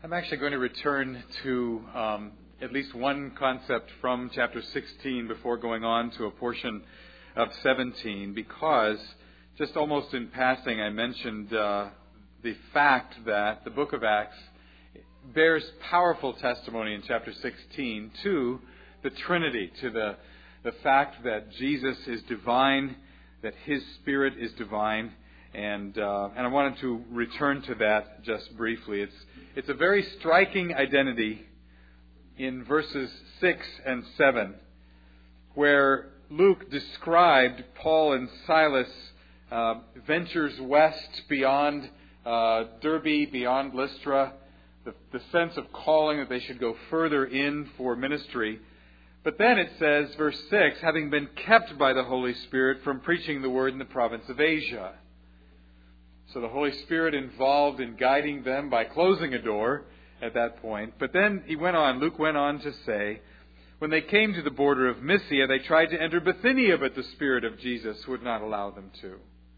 I'm actually going to return to at least one concept from chapter 16 before going on to a portion of 17, because just almost in passing I mentioned the fact that the book of Acts bears powerful testimony in chapter 16 to the Trinity, to the fact that Jesus is divine, that His Spirit is divine, and I wanted to return to that just briefly. It's a very striking identity in verses 6 and 7, where Luke described Paul and Silas ventures west beyond Derbe, beyond Lystra, the sense of calling that they should go further in for ministry. But then it says, verse 6, having been kept by the Holy Spirit from preaching the word in the province of Asia. So the Holy Spirit involved in guiding them by closing a door at that point. But then Luke went on to say, when they came to the border of Mysia, they tried to enter Bithynia, but the Spirit of Jesus would not allow them to.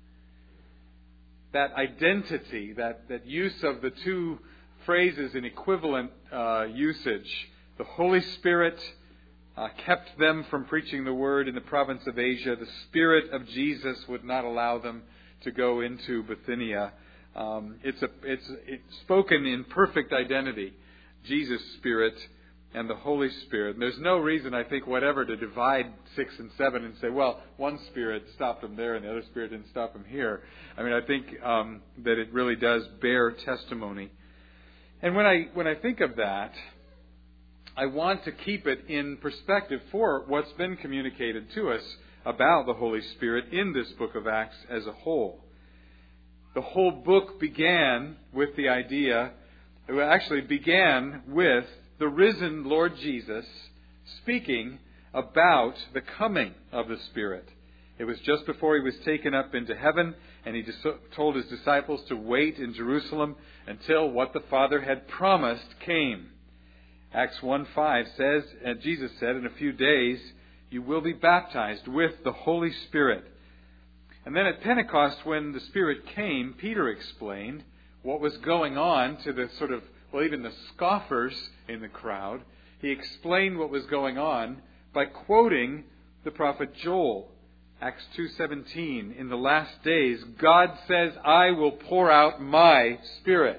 That identity, that use of the two phrases in equivalent usage, the Holy Spirit kept them from preaching the word in the province of Asia. The Spirit of Jesus would not allow them to go into Bithynia. It's spoken in perfect identity, Jesus' Spirit and the Holy Spirit. And there's no reason, I think, whatever, to divide 6 and 7 and say, well, one Spirit stopped them there and the other Spirit didn't stop them here. I mean, I think that it really does bear testimony. And when I think of that, I want to keep it in perspective for what's been communicated to us about the Holy Spirit in this book of Acts as a whole. The whole book began with the idea, it actually began with the risen Lord Jesus speaking about the coming of the Spirit. It was just before He was taken up into heaven, and He told His disciples to wait in Jerusalem until what the Father had promised came. Acts 1:5 says, and Jesus said, in a few days you will be baptized with the Holy Spirit. And then at Pentecost, when the Spirit came, Peter explained what was going on to the even the scoffers in the crowd. He explained what was going on by quoting the prophet Joel. Acts 2:17, in the last days, God says, I will pour out my Spirit.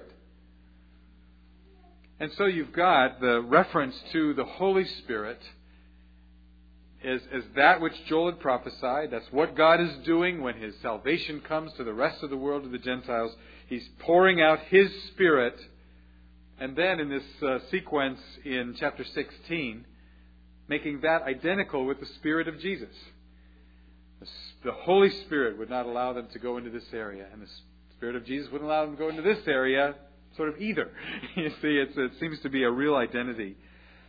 And so you've got the reference to the Holy Spirit as that which Joel had prophesied. That's what God is doing when His salvation comes to the rest of the world, to the Gentiles. He's pouring out His Spirit. And then in this sequence in chapter 16, making that identical with the Spirit of Jesus. The Holy Spirit would not allow them to go into this area. And the Spirit of Jesus wouldn't allow them to go into this area sort of either. You see, it seems to be a real identity.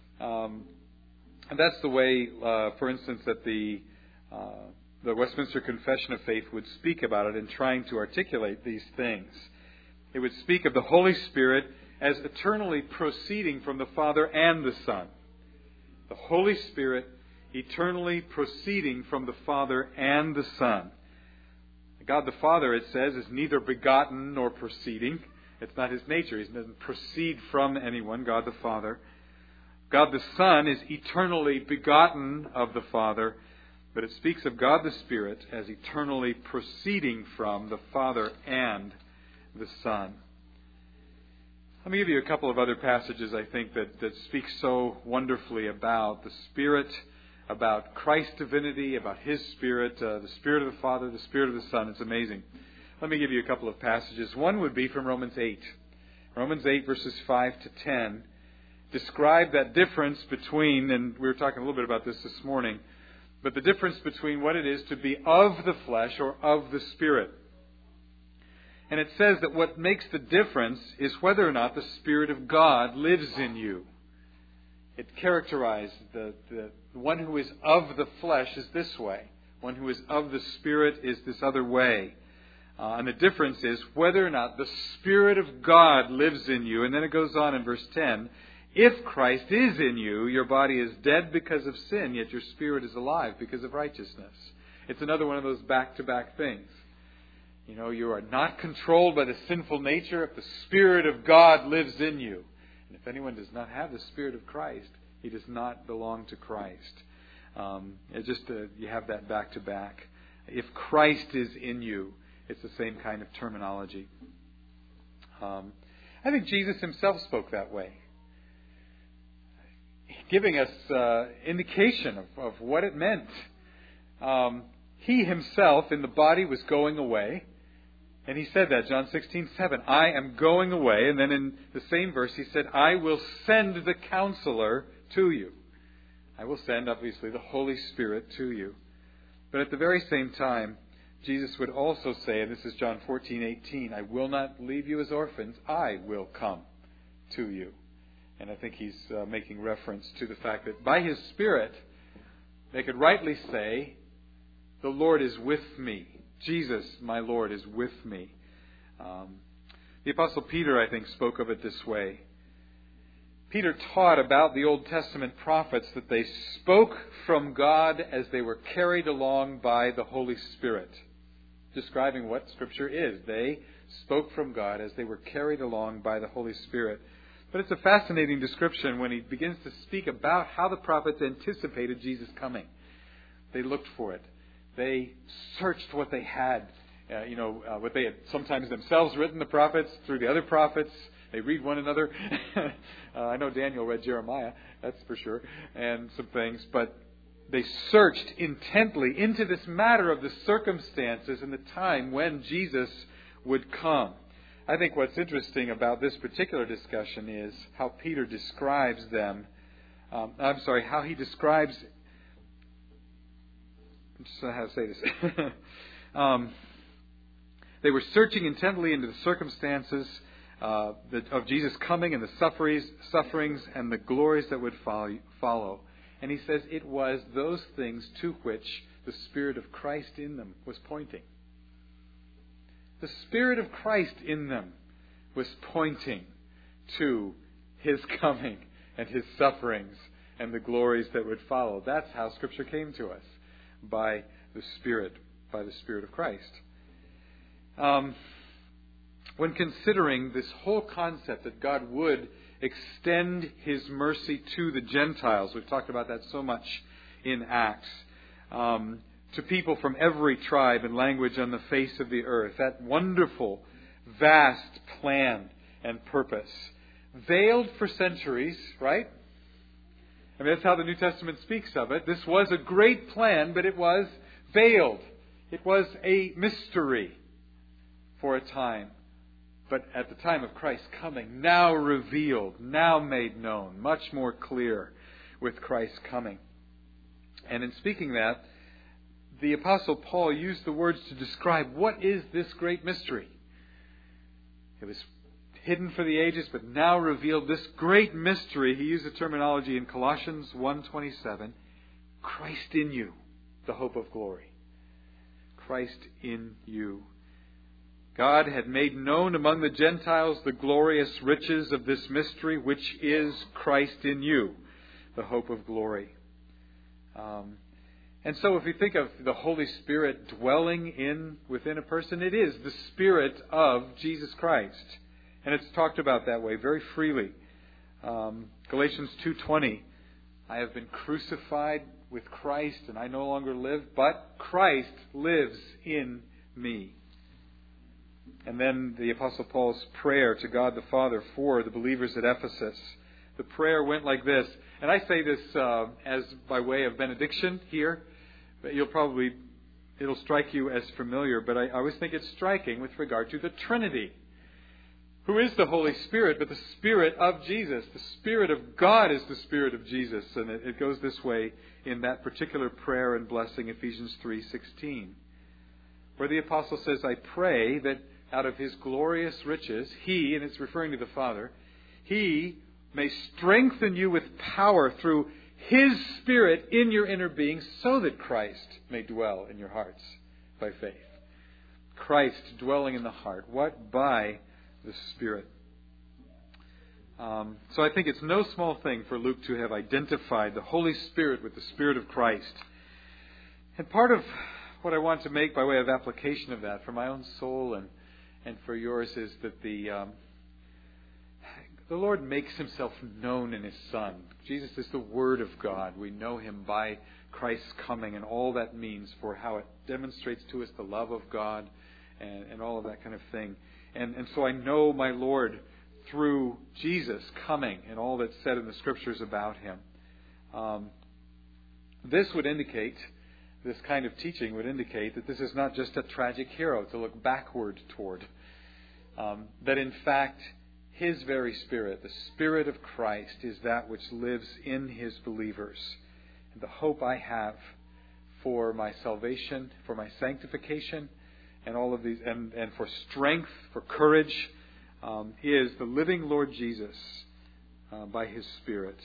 And that's the way, for instance, that the Westminster Confession of Faith would speak about it in trying to articulate these things. It would speak of the Holy Spirit as eternally proceeding from the Father and the Son. The Holy Spirit eternally proceeding from the Father and the Son. God the Father, it says, is neither begotten nor proceeding. It's not His nature. He doesn't proceed from anyone, God the Father. God the Son is eternally begotten of the Father, but it speaks of God the Spirit as eternally proceeding from the Father and the Son. Let me give you a couple of other passages, I think, that speak so wonderfully about the Spirit, about Christ's divinity, about His Spirit, the Spirit of the Father, the Spirit of the Son. It's amazing. Let me give you a couple of passages. One would be from Romans 8. Romans 8, verses 5 to 10, describe that difference between, and we were talking a little bit about this morning, but the difference between what it is to be of the flesh or of the Spirit. And it says that what makes the difference is whether or not the Spirit of God lives in you. It characterized the one who is of the flesh is this way. One who is of the Spirit is this other way. And the difference is whether or not the Spirit of God lives in you. And then it goes on in verse 10. If Christ is in you, your body is dead because of sin, yet your spirit is alive because of righteousness. It's another one of those back-to-back things. You know, you are not controlled by the sinful nature if the Spirit of God lives in you. And if anyone does not have the Spirit of Christ, he does not belong to Christ. You have that back to back. If Christ is in you, it's the same kind of terminology. I think Jesus himself spoke that way, giving us indication of what it meant. He himself in the body was going away, and he said that, John 16:7, I am going away. And then in the same verse he said, I will send the Counselor to you. I will send, obviously, the Holy Spirit to you. But at the very same time, Jesus would also say, and this is John 14:18, I will not leave you as orphans, I will come to you. And I think he's making reference to the fact that by His Spirit, they could rightly say, the Lord is with me. Jesus, my Lord, is with me. The Apostle Peter, I think, spoke of it this way. Peter taught about the Old Testament prophets that they spoke from God as they were carried along by the Holy Spirit, describing what Scripture is. They spoke from God as they were carried along by the Holy Spirit. But it's a fascinating description when he begins to speak about how the prophets anticipated Jesus' coming. They looked for it. They searched what they had, what they had sometimes themselves written, the prophets, through the other prophets. They read one another. I know Daniel read Jeremiah, that's for sure, and some things. But they searched intently into this matter of the circumstances and the time when Jesus would come. I think what's interesting about this particular discussion is how Peter describes them. How he describes... I just don't know how to say this. They were searching intently into the circumstances of Jesus' coming and the sufferings and the glories that would follow. And he says it was those things to which the Spirit of Christ in them was pointing. The Spirit of Christ in them was pointing to His coming and His sufferings and the glories that would follow. That's how Scripture came to us, by the Spirit of Christ. When considering this whole concept that God would extend His mercy to the Gentiles, we've talked about that so much in Acts, to people from every tribe and language on the face of the earth, that wonderful, vast plan and purpose, veiled for centuries, right? I mean, that's how the New Testament speaks of it. This was a great plan, but it was veiled. It was a mystery for a time. But at the time of Christ's coming, now revealed, now made known, much more clear with Christ's coming. And in speaking that, the Apostle Paul used the words to describe what is this great mystery. It was hidden for the ages, but now revealed. This great mystery, he used the terminology in Colossians 1:27, Christ in you, the hope of glory. Christ in you. God had made known among the Gentiles the glorious riches of this mystery, which is Christ in you, the hope of glory. And so if you think of the Holy Spirit dwelling within a person, it is the Spirit of Jesus Christ. And it's talked about that way very freely. Galatians 2:20, I have been crucified with Christ, and I no longer live, but Christ lives in me. And then the Apostle Paul's prayer to God the Father for the believers at Ephesus. The prayer went like this. And I say this as by way of benediction here. But it'll strike you as familiar. But I always think it's striking with regard to the Trinity. Who is the Holy Spirit but the Spirit of Jesus? The Spirit of God is the Spirit of Jesus. And it goes this way in that particular prayer and blessing, Ephesians 3:16. Where the Apostle says, I pray that out of His glorious riches, He, and it's referring to the Father, He may strengthen you with power through His Spirit in your inner being, so that Christ may dwell in your hearts by faith. Christ dwelling in the heart. What? By the Spirit. So I think it's no small thing for Luke to have identified the Holy Spirit with the Spirit of Christ. And part of what I want to make by way of application of that for my own soul and for yours is that the Lord makes Himself known in His Son. Jesus is the Word of God. We know Him by Christ's coming and all that means for how it demonstrates to us the love of God and all of that kind of thing. And so I know my Lord through Jesus coming and all that's said in the Scriptures about Him. This kind of teaching would indicate that this is not just a tragic hero to look backward toward. That in fact, His very Spirit, the Spirit of Christ, is that which lives in His believers. And the hope I have for my salvation, for my sanctification, and all of these, and for strength, for courage, is the living Lord Jesus by His Spirit,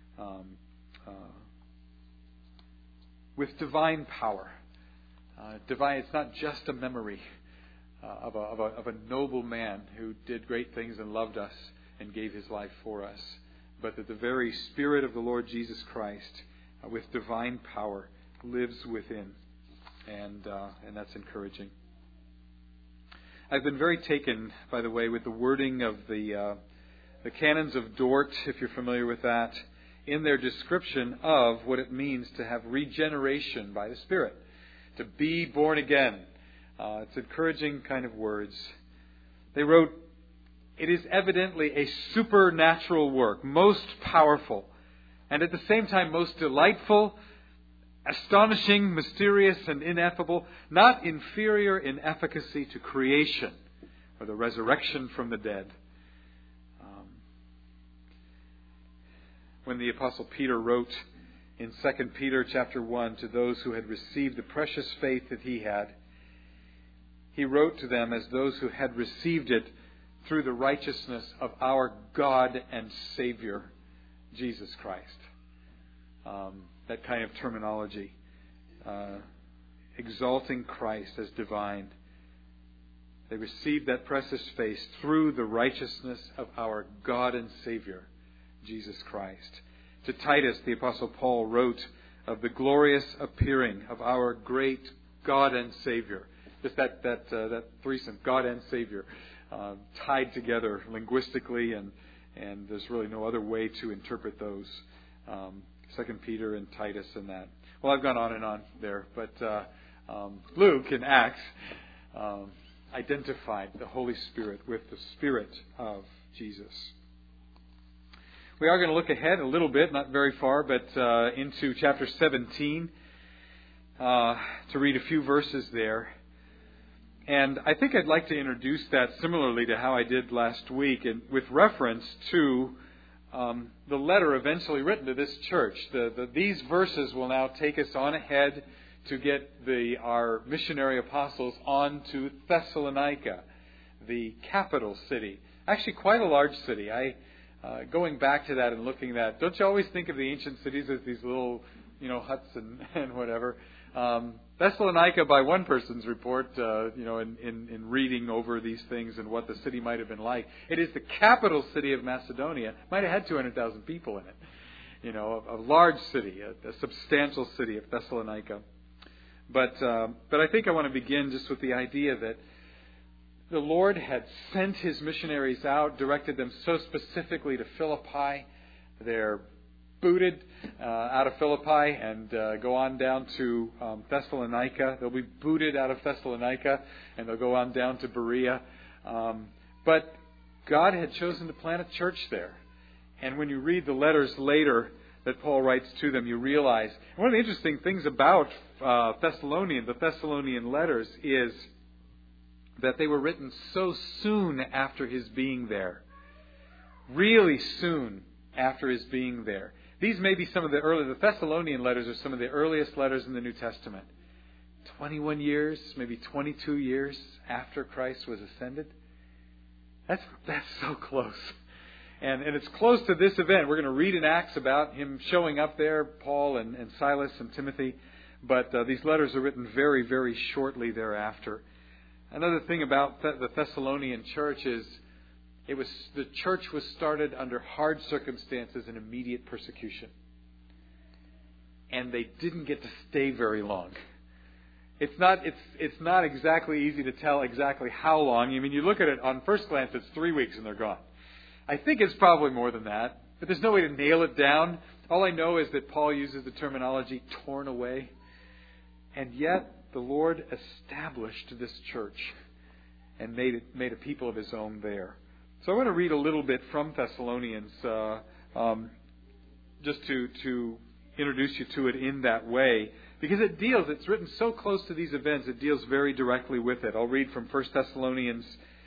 with divine power. Divine. It's not just a memory of a noble man who did great things and loved us and gave his life for us, but that the very Spirit of the Lord Jesus Christ, with divine power, lives within, and that's encouraging. I've been very taken, by the way, with the wording of the Canons of Dort, if you're familiar with that, in their description of what it means to have regeneration by the Spirit, to be born again. It's encouraging kind of words. They wrote, "It is evidently a supernatural work, most powerful, and at the same time most delightful, astonishing, mysterious, and ineffable, not inferior in efficacy to creation or the resurrection from the dead." When the Apostle Peter wrote in 2 Peter chapter 1 to those who had received the precious faith that he had, he wrote to them as those who had received it through the righteousness of our God and Savior, Jesus Christ. That kind of terminology. Exalting Christ as divine. They received that precious faith through the righteousness of our God and Savior, Jesus Christ. To Titus, the Apostle Paul wrote of the glorious appearing of our great God and Savior. Just that threesome, God and Savior, tied together linguistically, and there's really no other way to interpret those. 2 Peter and Titus and that. Well, I've gone on and on there, but Luke in Acts identified the Holy Spirit with the Spirit of Jesus. We are going to look ahead a little bit, not very far, but into chapter 17 to read a few verses there. And I think I'd like to introduce that similarly to how I did last week, and with reference to the letter eventually written to this church. These verses will now take us on ahead to get our missionary apostles on to Thessalonica, the capital city. Actually, quite a large city. Going back to that and looking at that, don't you always think of the ancient cities as these little, huts and whatever? Thessalonica, by one person's report, in reading over these things and what the city might have been like, it is the capital city of Macedonia. Might have had 200,000 people in it. A large city, a substantial city of Thessalonica. But I think I want to begin just with the idea that the Lord had sent His missionaries out, directed them so specifically to Philippi. They're booted out of Philippi and go on down to Thessalonica. They'll be booted out of Thessalonica and they'll go on down to Berea. But God had chosen to plant a church there. And when you read the letters later that Paul writes to them, you realize one of the interesting things about the Thessalonian letters is that they were written so soon after his being there. Really soon after his being there. These may be some of the Thessalonian letters are some of the earliest letters in the New Testament. 21 years, maybe 22 years after Christ was ascended. That's so close. And it's close to this event. We're going to read in Acts about him showing up there, Paul and Silas and Timothy. But these letters are written very, very shortly thereafter. Another thing about the Thessalonian church is the church was started under hard circumstances and immediate persecution. And they didn't get to stay very long. It's not exactly easy to tell exactly how long. I mean, you look at it on first glance, it's 3 weeks and they're gone. I think it's probably more than that, but there's no way to nail it down. All I know is that Paul uses the terminology torn away. And yet the Lord established this church and made a people of His own there. So I want to read a little bit from Thessalonians just to introduce you to it in that way. Because it's written so close to these events, it deals very directly with it. I'll read from 1 Thessalonians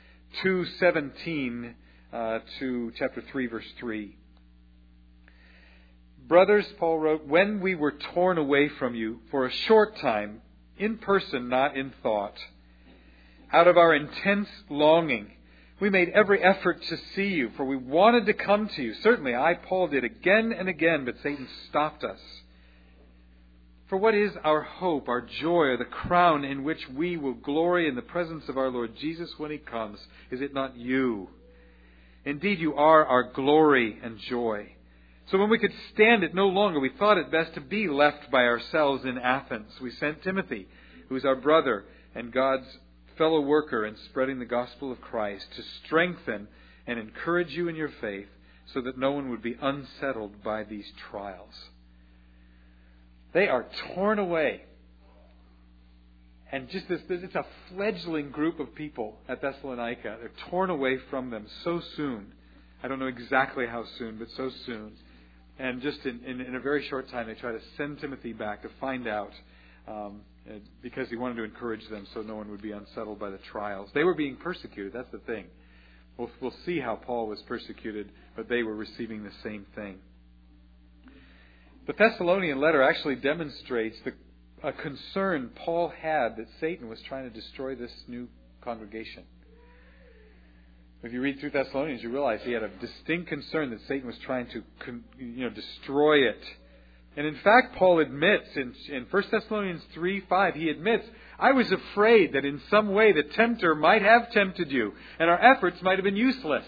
2:17 to chapter 3, verse 3. Brothers, Paul wrote, when we were torn away from you for a short time, in person, not in thought, out of our intense longing, we made every effort to see you, for we wanted to come to you. Certainly I, Paul, did again and again, but Satan stopped us. For what is our hope, our joy, or the crown in which we will glory in the presence of our Lord Jesus when He comes? Is it not you? Indeed, you are our glory and joy. So when we could stand it no longer, we thought it best to be left by ourselves in Athens. We sent Timothy, who is our brother and God's fellow worker in spreading the gospel of Christ, to strengthen and encourage you in your faith, so that no one would be unsettled by these trials. They are torn away. And just it's a fledgling group of people at Thessalonica. They're torn away from them so soon. I don't know exactly how soon, but so soon. And just in a very short time, they try to send Timothy back to find out, because he wanted to encourage them so no one would be unsettled by the trials. They were being persecuted. That's the thing. We'll see how Paul was persecuted, but they were receiving the same thing. The Thessalonian letter actually demonstrates a concern Paul had that Satan was trying to destroy this new congregation. If you read through Thessalonians, you realize he had a distinct concern that Satan was trying to destroy it. And in fact, Paul admits in 1 Thessalonians 3:5, he admits, I was afraid that in some way the tempter might have tempted you, and our efforts might have been useless.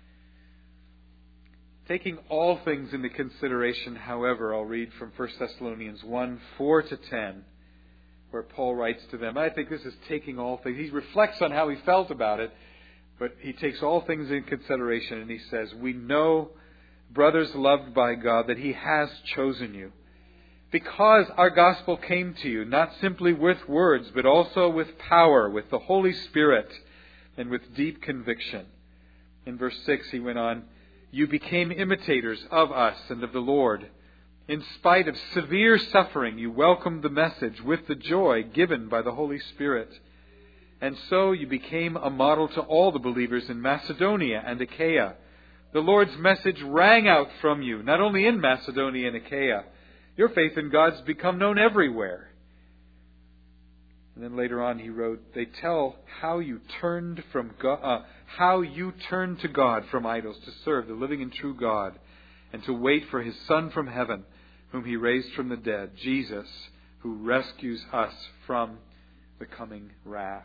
Taking all things into consideration, however, I'll read from 1 Thessalonians 1:4-10, where Paul writes to them. I think this is taking all things. He reflects on how he felt about it, but he takes all things in consideration, and he says, we know, brothers loved by God, that He has chosen you, because our gospel came to you, not simply with words, but also with power, with the Holy Spirit, and with deep conviction. In verse 6, he went on, you became imitators of us and of the Lord. In spite of severe suffering, you welcomed the message with the joy given by the Holy Spirit. And so you became a model to all the believers in Macedonia and Achaia. The Lord's message rang out from you, not only in Macedonia and Achaia. Your faith in God's become known everywhere. And then later on he wrote, they tell how you turned to God from idols to serve the living and true God, and to wait for His Son from heaven, whom He raised from the dead, Jesus, who rescues us from the coming wrath.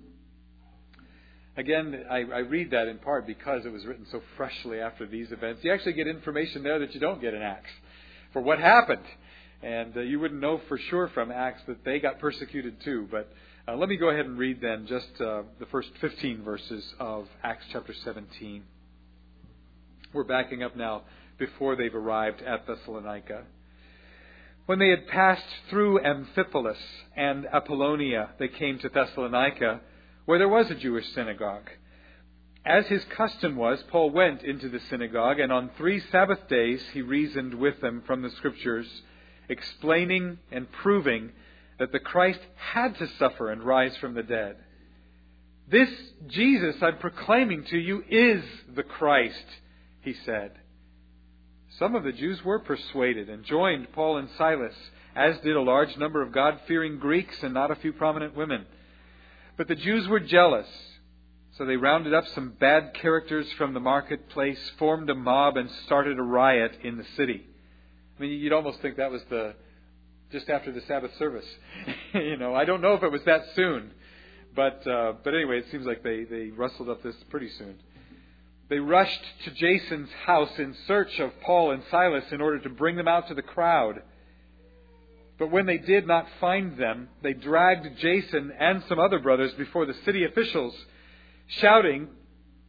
Again, I read that in part because it was written so freshly after these events. You actually get information there that you don't get in Acts for what happened. And you wouldn't know for sure from Acts that they got persecuted too. But let me go ahead and read then just the first 15 verses of Acts chapter 17. We're backing up now before they've arrived at Thessalonica. When they had passed through Amphipolis and Apollonia, they came to Thessalonica, where there was a Jewish synagogue. As his custom was, Paul went into the synagogue, and on 3 Sabbath days he reasoned with them from the Scriptures, explaining and proving that the Christ had to suffer and rise from the dead. This Jesus I'm proclaiming to you is the Christ, he said. Some of the Jews were persuaded and joined Paul and Silas, as did a large number of God-fearing Greeks and not a few prominent women. But the Jews were jealous, so they rounded up some bad characters from the marketplace, formed a mob, and started a riot in the city. I mean, you'd almost think that was just after the Sabbath service. I don't know if it was that soon, but anyway, it seems like they rustled up this pretty soon. They rushed to Jason's house in search of Paul and Silas in order to bring them out to the crowd. But when they did not find them, they dragged Jason and some other brothers before the city officials, shouting,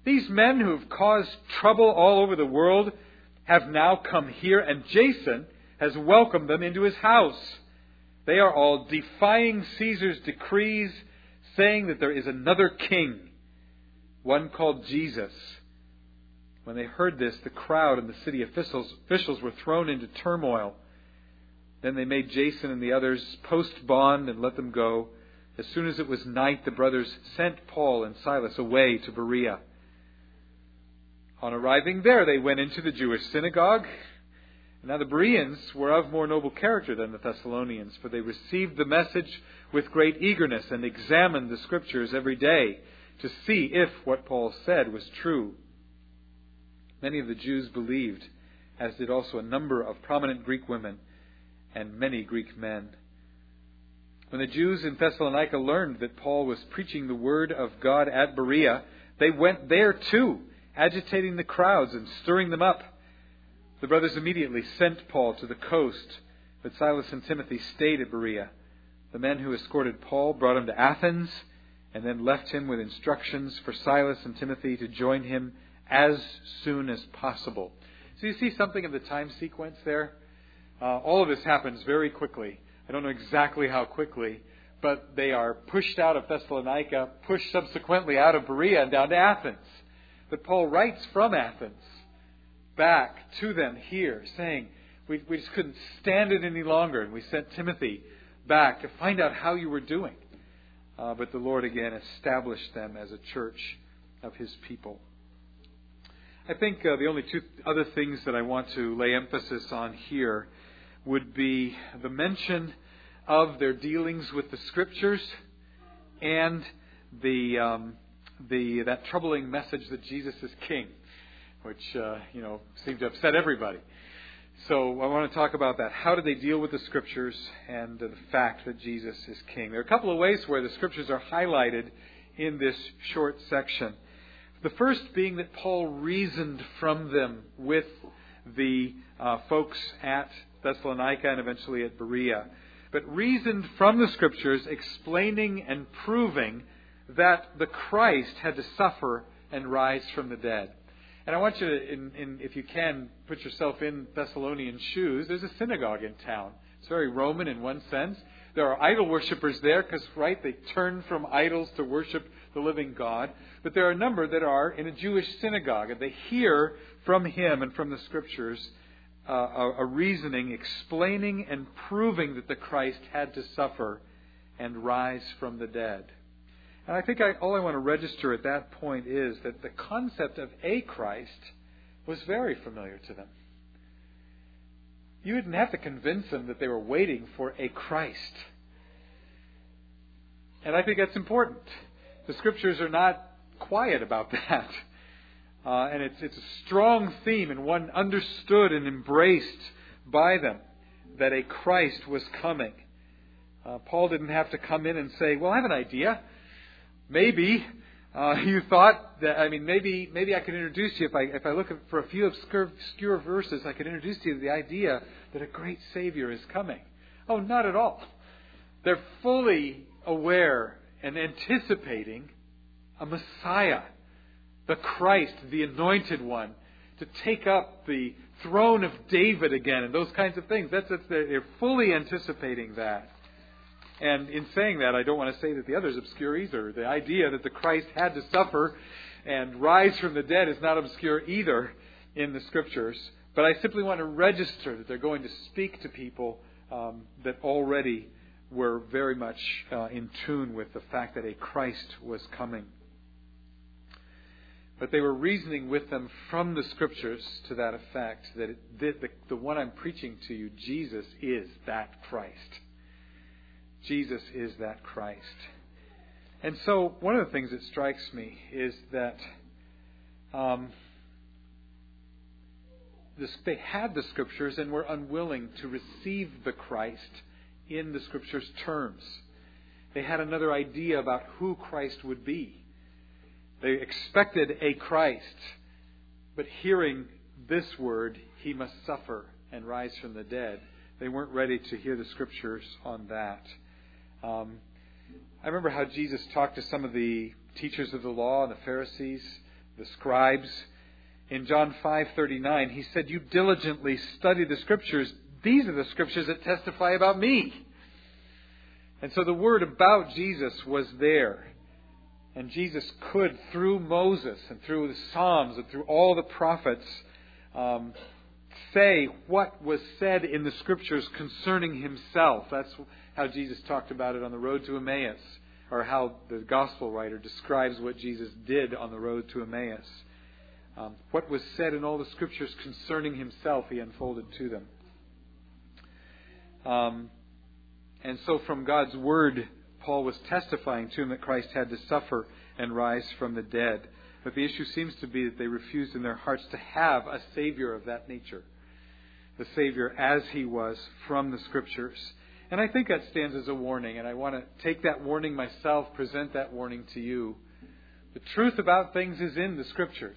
These men who have caused trouble all over the world have now come here, and Jason has welcomed them into his house. They are all defying Caesar's decrees, saying that there is another king, one called Jesus. When they heard this, the crowd and the city officials were thrown into turmoil. Then they made Jason and the others post bond and let them go. As soon as it was night, the brothers sent Paul and Silas away to Berea. On arriving there, they went into the Jewish synagogue. Now the Bereans were of more noble character than the Thessalonians, for they received the message with great eagerness and examined the Scriptures every day to see if what Paul said was true. Many of the Jews believed, as did also a number of prominent Greek women and many Greek men. When the Jews in Thessalonica learned that Paul was preaching the word of God at Berea, they went there too, agitating the crowds and stirring them up. The brothers immediately sent Paul to the coast, but Silas and Timothy stayed at Berea. The men who escorted Paul brought him to Athens, and then left him with instructions for Silas and Timothy to join him as soon as possible. So you see something of the time sequence there? All of this happens very quickly. I don't know exactly how quickly, but they are pushed out of Thessalonica, pushed subsequently out of Berea and down to Athens. But Paul writes from Athens back to them here, saying, we just couldn't stand it any longer, and we sent Timothy back to find out how you were doing. But the Lord again established them as a church of His people. I think the only two other things that I want to lay emphasis on here would be the mention of their dealings with the Scriptures and that troubling message that Jesus is King, which seemed to upset everybody. So I want to talk about that. How do they deal with the Scriptures and the fact that Jesus is King? There are a couple of ways where the Scriptures are highlighted in this short section. The first being that Paul reasoned from them with the folks at Thessalonica and eventually at Berea. But reasoned from the Scriptures, explaining and proving that the Christ had to suffer and rise from the dead. And I want you to, if you can, put yourself in Thessalonian shoes. There's a synagogue in town. It's very Roman in one sense. There are idol worshippers there because, they turn from idols to worship the living God. But there are a number that are in a Jewish synagogue, and they hear from him and from the Scriptures a reasoning, explaining and proving that the Christ had to suffer and rise from the dead. And I think all I want to register at that point is that the concept of a Christ was very familiar to them. You didn't have to convince them that they were waiting for a Christ. And I think that's important. The Scriptures are not quiet about that. And it's a strong theme and one understood and embraced by them, that a Christ was coming. Paul didn't have to come in and say, well, I have an idea. Maybe you thought that, maybe I could introduce you, if I look for a few obscure verses, I could introduce you to the idea that a great Savior is coming. Oh, not at all. They're fully aware and anticipating a Messiah, the Christ, the Anointed One, to take up the throne of David again and those kinds of things. They're fully anticipating that. And in saying that, I don't want to say that the other is obscure either. The idea that the Christ had to suffer and rise from the dead is not obscure either in the Scriptures. But I simply want to register that they're going to speak to people that already were very much in tune with the fact that a Christ was coming. But they were reasoning with them from the Scriptures to that effect, that the one I'm preaching to you, Jesus, is that Christ. Jesus is that Christ. And so one of the things that strikes me is that they had the Scriptures and were unwilling to receive the Christ in the Scriptures' terms. They had another idea about who Christ would be. They expected a Christ, but hearing this word, He must suffer and rise from the dead, they weren't ready to hear the Scriptures on that. I remember how Jesus talked to some of the teachers of the law and the Pharisees the scribes. In John 5:39, he said, "You diligently study the Scriptures. These are the Scriptures that testify about me." And so the word about Jesus was there. And Jesus could, through Moses and through the Psalms and through all the prophets, say what was said in the Scriptures concerning himself. That's how Jesus talked about it on the road to Emmaus, or how the Gospel writer describes what Jesus did on the road to Emmaus. What was said in all the Scriptures concerning himself, he unfolded to them. And so from God's Word, Paul was testifying to him that Christ had to suffer and rise from the dead. But the issue seems to be that they refused in their hearts to have a Savior of that nature. The Savior as he was from the Scriptures. And I think that stands as a warning, and I want to take that warning myself, present that warning to you. The truth about things is in the Scriptures.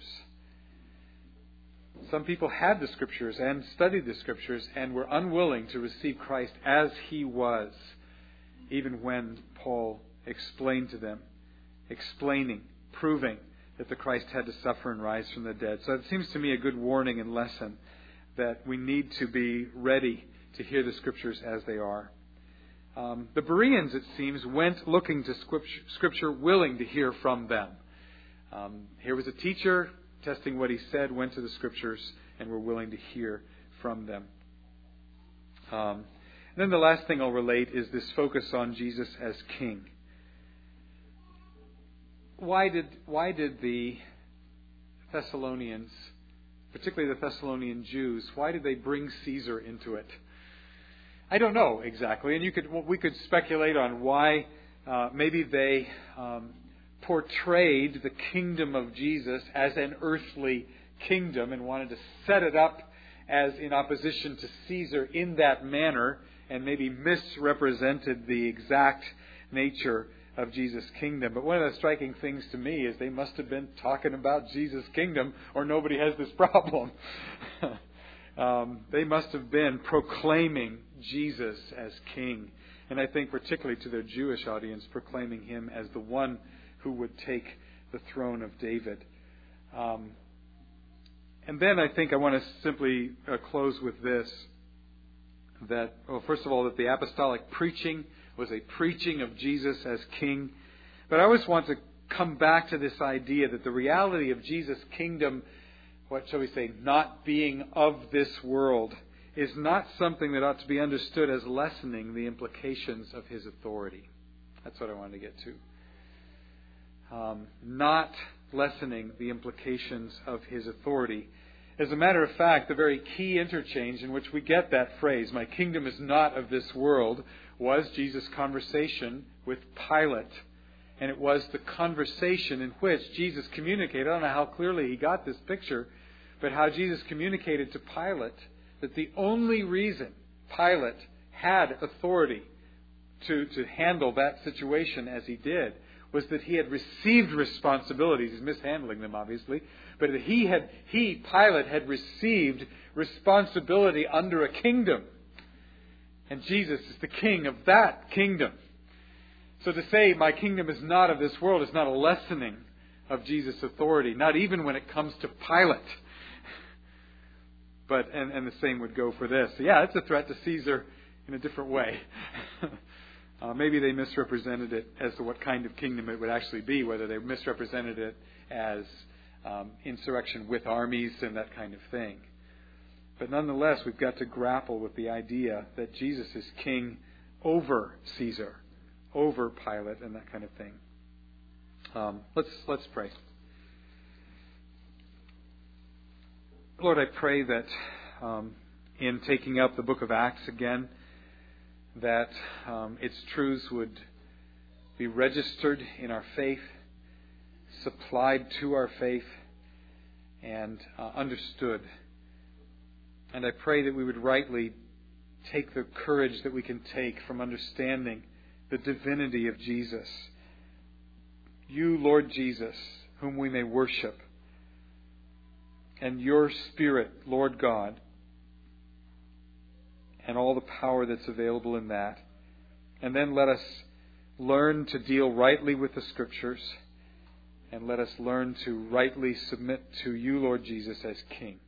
Some people had the Scriptures and studied the Scriptures and were unwilling to receive Christ as he was, even when Paul explained to them, proving that the Christ had to suffer and rise from the dead. So it seems to me a good warning and lesson that we need to be ready to hear the Scriptures as they are. The Bereans, it seems, went looking to Scripture, willing to hear from them. Here was a teacher testing what he said, went to the Scriptures, and were willing to hear from them. And then the last thing I'll relate is this focus on Jesus as King. Why did the Thessalonians, particularly the Thessalonian Jews, why did they bring Caesar into it? I don't know exactly, and we could speculate on why. Maybe they portrayed the kingdom of Jesus as an earthly kingdom and wanted to set it up as in opposition to Caesar in that manner, and maybe misrepresented the exact nature of Jesus' kingdom. But one of the striking things to me is they must have been talking about Jesus' kingdom, or nobody has this problem. They must have been proclaiming Jesus as King. And I think particularly to their Jewish audience, proclaiming him as the one who would take the throne of David. And then I think I want to simply close with this. That, first of all, that the apostolic preaching was a preaching of Jesus as King. But I always want to come back to this idea that the reality of Jesus' kingdom, what shall we say, not being of this world, is not something that ought to be understood as lessening the implications of his authority. That's what I wanted to get to. Not lessening the implications of his authority. As a matter of fact, the very key interchange in which we get that phrase, "My kingdom is not of this world," was Jesus' conversation with Pilate. And it was the conversation in which Jesus communicated, I don't know how clearly he got this picture, but how Jesus communicated to Pilate that the only reason Pilate had authority to handle that situation as he did was that he had received responsibilities. He's mishandling them, obviously. But that Pilate, had received responsibility under a kingdom. And Jesus is the king of that kingdom. So to say, "My kingdom is not of this world," is not a lessening of Jesus' authority, not even when it comes to Pilate. But and the same would go for this. Yeah, it's a threat to Caesar in a different way. Maybe they misrepresented it as to what kind of kingdom it would actually be, whether they misrepresented it as insurrection with armies and that kind of thing. But nonetheless, we've got to grapple with the idea that Jesus is king over Caesar, over Pilate, and that kind of thing. Let's pray. Lord, I pray that in taking up the book of Acts again, that its truths would be registered in our faith, supplied to our faith, and understood. And I pray that we would rightly take the courage that we can take from understanding the divinity of Jesus. You, Lord Jesus, whom we may worship, and your Spirit, Lord God, and all the power that's available in that. And then let us learn to deal rightly with the Scriptures and let us learn to rightly submit to you, Lord Jesus, as King.